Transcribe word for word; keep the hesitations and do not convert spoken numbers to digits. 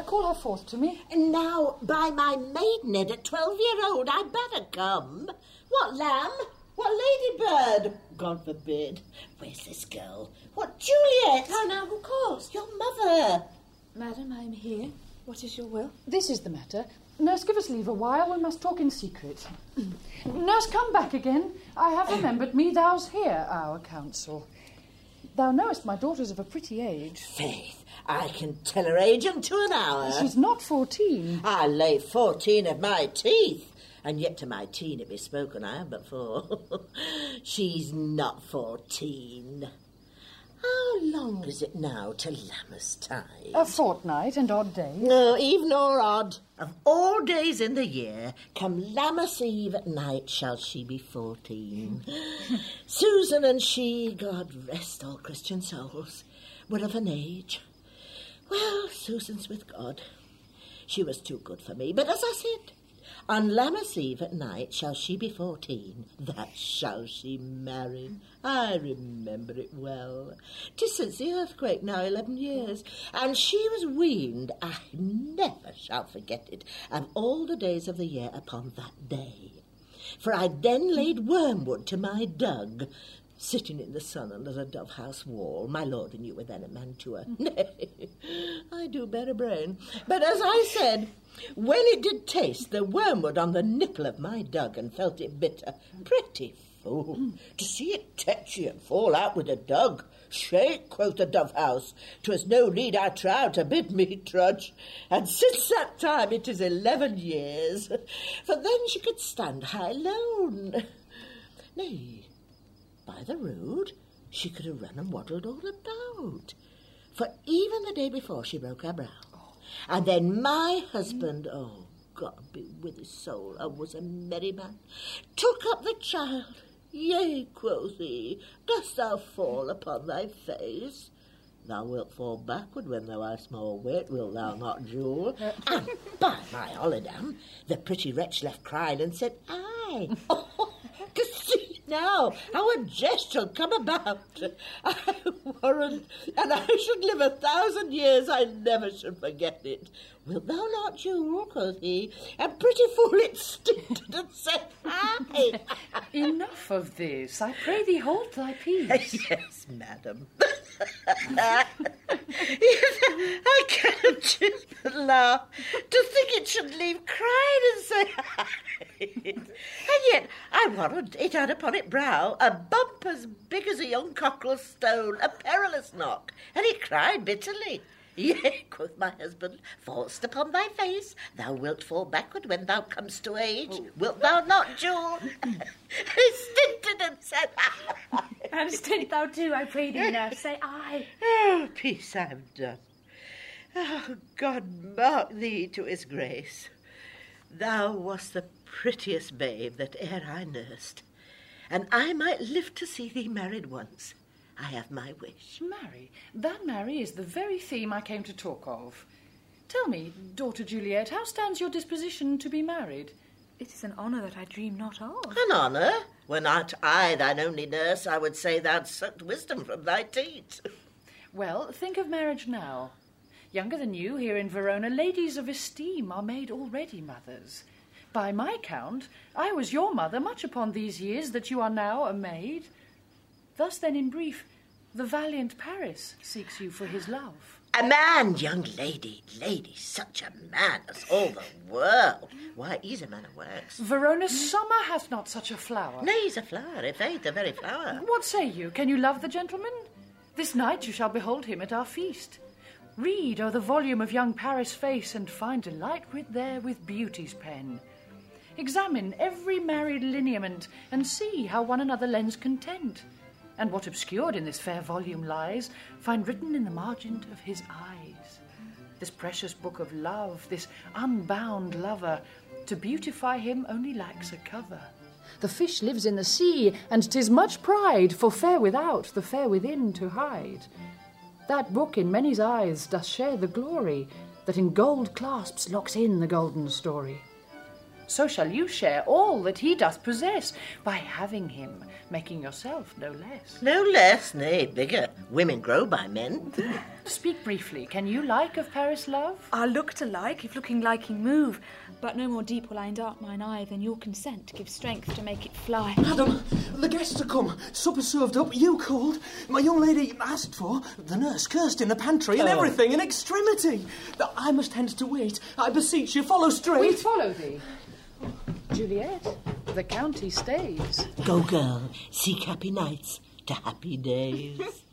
call her forth to me. And now, by my maidenhead at twelve-year-old, I'd better come. What lamb? What ladybird? God forbid. Where's this girl? What, Juliet? Oh, now, of course. Your mother. Madam, I am here. What is your will? This is the matter. Nurse, give us leave a while. We must talk in secret. Nurse, come back again. I have remembered me. Thou's hear our counsel. Thou knowest my daughter's of a pretty age. Faith, I can tell her age unto an hour. She's not fourteen. I lay fourteen of my teeth. And yet to my teen it be spoken I am but four. She's not fourteen. How long is it now to Lammastide? A fortnight and odd days. No, even or odd. Of all days in the year, come Lammas Eve at night shall she be fourteen. Susan and she, God rest all Christian souls, were of an age. Well, Susan's with God. She was too good for me, but as I said, on Lammas Eve at night shall she be fourteen. That shall she marry. I remember it well. 'Tis since the earthquake now eleven years, and she was weaned. I never shall forget it, of all the days of the year upon that day. For I then laid wormwood to my dug, sitting in the sun under the dove-house wall. My lord and you were then at Mantua. Nay, I do bear a brain. But as I said, when it did taste the wormwood on the nipple of my dug and felt it bitter, pretty fool, mm. to see it tetchy and fall out with a dug. Shake, quoth the dove-house, 'twas no need, I trow, to bid me trudge. And since that time it is eleven years, for then she could stand high alone. Nay, by the road, she could have run and waddled all about. For even the day before she broke her brow. Oh. And then my husband, oh, God be with his soul, I was a merry man, took up the child. Yea, quoth he, dost thou fall upon thy face? Thou wilt fall backward when thou art small weight, wilt thou not, Jewel? And by my holidam, the pretty wretch left crying and said, aye. Oh, to see now how a jest shall come about. I warrant, and I should live a thousand years, I never should forget it. Wilt thou not, Jewel, quoth he, and pretty fool it stinted and said, aye. Enough of this. I pray thee hold thy peace. Yes, madam. I cannot choose but laugh to think it should leave crying and say aye. And yet I warrant it had upon it brow a bump as big as a young cockerel's stone, a perilous knock, and it cried bitterly. Yea, quoth my husband, fall'st upon thy face, thou wilt fall backward when thou comest to age. Oh. Wilt thou not, Jewel? He stinted and said, aye. And stint thou too, I pray thee, nurse, say aye. Oh, peace I have done. Oh, God mark thee to his grace. Thou wast the prettiest babe that e'er I nursed, and I might live to see thee married once. I have my wish. Marry? That marry is the very theme I came to talk of. Tell me, daughter Juliet, how stands your disposition to be married? It is an honour that I dream not of. An honour? Were not I thine only nurse, I would say thou'd sucked wisdom from thy teat. Well, think of marriage now. Younger than you, here in Verona, ladies of esteem are made already mothers. By my count, I was your mother much upon these years that you are now a maid. Thus, then, in brief, the valiant Paris seeks you for his love. A man, young lady, lady, such a man as all the world. Why, he's a man of works. Verona's summer hath not such a flower. Nay, he's a flower, if ain't the very flower. What say you? Can you love the gentleman? This night you shall behold him at our feast. Read o'er the volume of young Paris' face, and find delight writ there with beauty's pen. Examine every married lineament, and see how one another lends content. And what obscured in this fair volume lies, find written in the margin of his eyes. This precious book of love, this unbound lover, to beautify him only lacks a cover. The fish lives in the sea, and 'tis much pride, for fair without, the fair within to hide. That book in many's eyes doth share the glory, that in gold clasps locks in the golden story. So shall you share all that he doth possess, by having him, making yourself no less. No less, nay, bigger. Women grow by men. Speak briefly. Can you like of Paris, love? I look to like, if looking liking move, but no more deep will I dart mine eye than your consent gives strength to make it fly. Madam, the guests are come. Supper served up, you called. My young lady asked for, the nurse cursed in the pantry, and Oh. everything in extremity. I must hence to wait. I beseech you, follow straight. We follow thee. Juliet, the county stays. Go, girl. Seek happy nights to happy days.